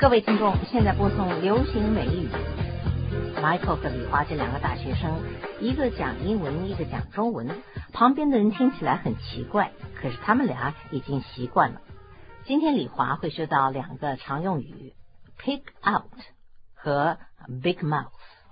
各位听众，现在播送流行美语。Michael 和李华这两个大学生，一个讲英文，一个讲中文，旁边的人听起来很奇怪，可是他们俩已经习惯了。今天李华会学到两个常用语 pick out 和 big mouth。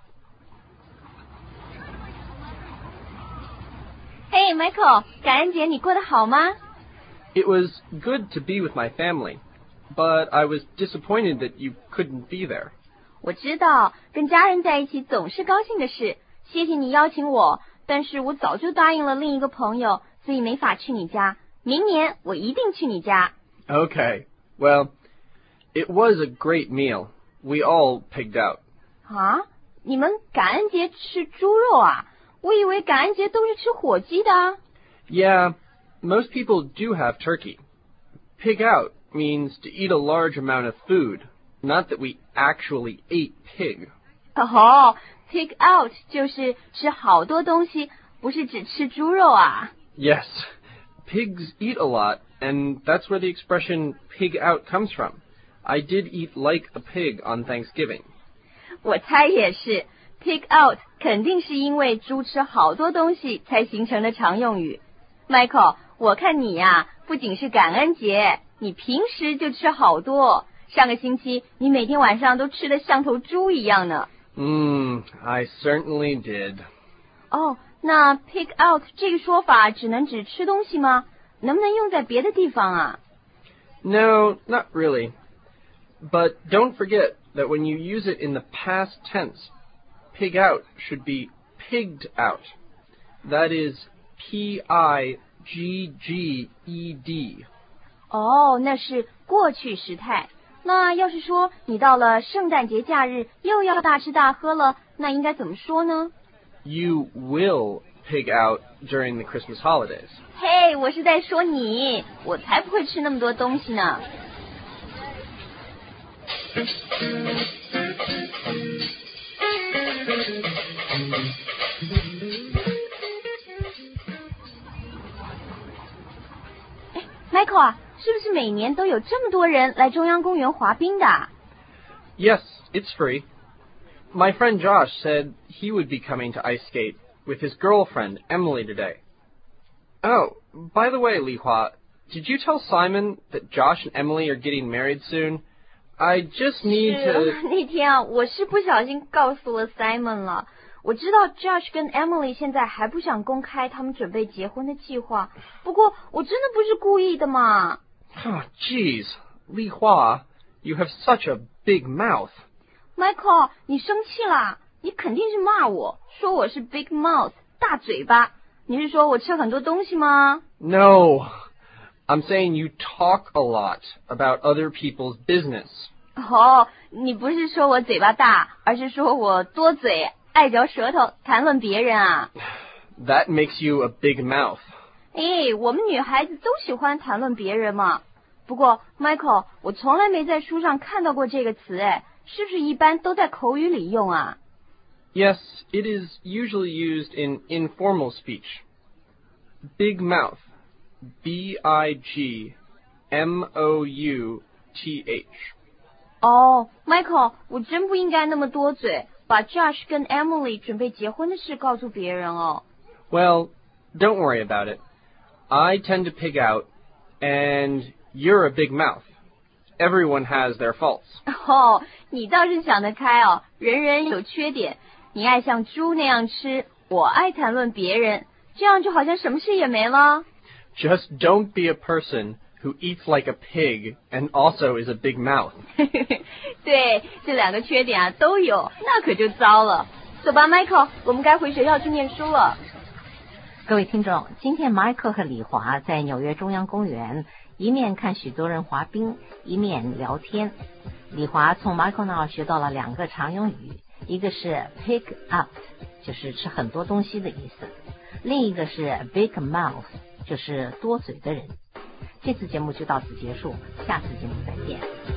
Hey Michael， 感恩节你过得好吗？ It was good to be with my family, but I was disappointed that you couldn't be there. 我知道跟家人在一起总是高兴的事，谢谢你邀请我，但是我早就答应了另一个朋友，所以没法去你家。明年我一定去你家。 Okay, well, it was a great meal. We all pigged out. 啊？你们感恩节吃猪肉啊？我以为感恩节都是吃火鸡的。 Yeah, most people do have turkey. Pig out means to eat a large amount of food, not that we actually ate pig. 哦 ，pick out 就是吃好多东西，不是只吃猪肉啊。 Yes, pigs eat a lot, and that's where the expression pig out comes from. I did eat like a pig on Thanksgiving. 我猜也是 ，pick out 肯定是因为猪吃好多东西才形成的常用语。Michael， 我看你呀，不仅是感恩节，你平时就吃好多。上个星期你每天晚上都吃得像头猪一样呢。 I certainly did. 哦，那 pick out 这个说法只能指吃东西吗？能不能用在别的地方啊？ No, not really. But don't forget that when you use it in the past tense, pig out should be pigged out. That is P-I-G-G-E-D. 哦，那是过去时态。那要是说你到了圣诞节假日又要大吃大喝了，那应该怎么说呢？ You will pig out during the Christmas holidays. 嘿，我是在说你，我才不会吃那么多东西呢。Michael 啊，是不是每年都有这么多人来中央公园滑冰的？ Yes, it's free. My friend Josh said he would be coming to ice skate with his girlfriend, Emily, today. Oh, by the way, Li Hua, did you tell Simon that Josh and Emily are getting married soon? I just need to... 那天啊，我是不小心告诉了 Simon 了。我知道 Josh 跟 Emily 现在还不想公开他们准备结婚的计划，不过我真的不是故意的嘛。 Oh, geez, Li Hua, you have such a big mouth. Michael， 你生气啦？你肯定是骂我，说我是 big mouth 大嘴巴。你是说我吃很多东西吗？ No, I'm saying you talk a lot about other people's business. 哦，你不是说我嘴巴大，而是说我多嘴，爱嚼舌头，谈论别人啊。 That makes you a big mouth. 我们女孩子都喜欢谈论别人嘛。不过 Michael， 我从来没在书上看到过这个词，是不是一般都在口语里用啊？ Yes, it is usually used in informal speech. Big mouth. B-I-G-M-O-U-T-H. 哦 Michael， 我真不应该那么多嘴，把 Josh 跟 Emily 准备结婚的事告诉别人哦。 Well, don't worry about it. I tend to pig out, and you're a big mouth. Everyone has their faults. 哦，你倒是想得开哦，人人有缺点。你爱像猪那样吃，我爱谈论别人，这样就好像什么事也没了。 Just don't be a person who eats like a pig and also is a big mouth. 对，这两个缺点啊都有，那可就糟了。走吧 Michael， 我们该回学校去念书了。 各位听众，今天 Michael 和李华在纽约中央公园，一面看许多人滑冰，一面聊天。李华从 Michael 那儿学到了两个常用语，一个是 pig out， 就是吃很多东西的意思，另一个是 big mouth， 就是多嘴的人。这次节目就到此结束，下次节目再见。